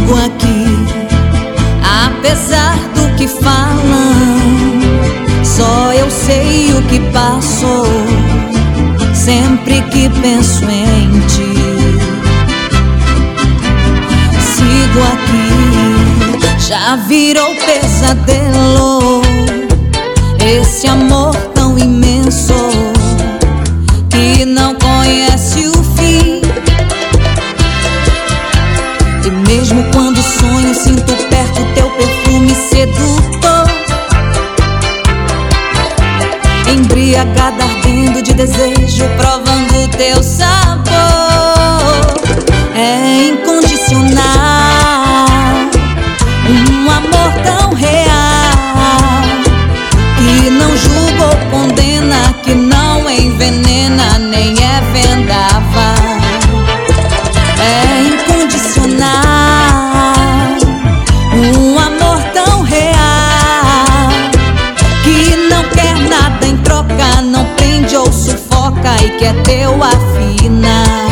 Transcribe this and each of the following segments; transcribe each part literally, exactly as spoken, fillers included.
Sigo aqui, apesar do que falam. Só eu sei o que passou sempre que penso em ti. Sigo aqui, já virou pesadelo esse amor tão imenso que não conhece o fim. E mesmo quando sonho, sinto perto teu perfume sedutor, embriagada, ardendo de desejo, provando teu sabor. É incondicional, um amor tão real, que não julga ou condena, que não envenena, nem é vendaval. É incondicional, um amor tão real, que não quer nada em troca, não prende ou sufoca e quer teu afinar.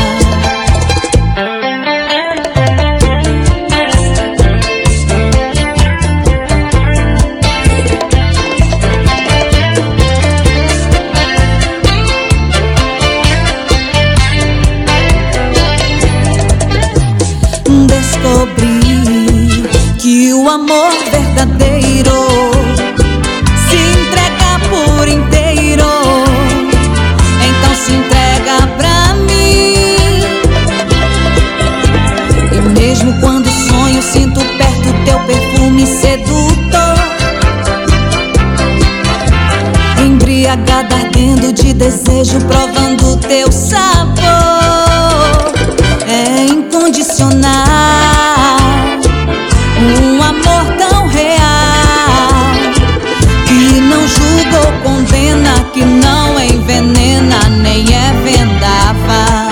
Descobri que o amor verdadeiro se entrega por inteiro. Então se entrega pra mim. E mesmo quando sonho, sinto perto teu perfume sedutor, embriagada, ardendo de desejo, provando teu sabor. É incondicional, um amor tão real, que não julga ou condena, que não envenena, nem é vendaval.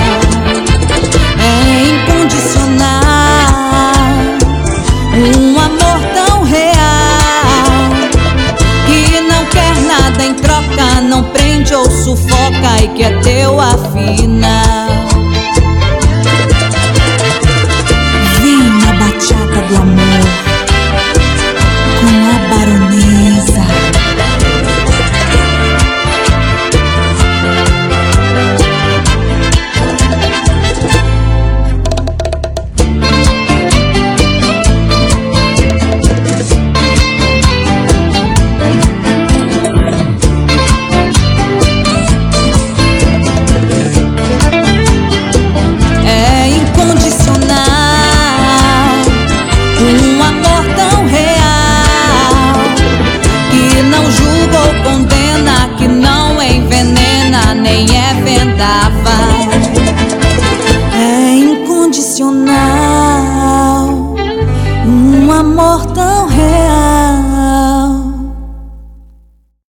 É incondicional, um amor tão real, que não quer nada em troca, não prende ou sufoca e quer teu afinar. Bachata do amor com a baronesa. É incondicional, um amor tão real, que não julga ou condena, que não envenena, nem é vendaval. É incondicional, um amor tão real,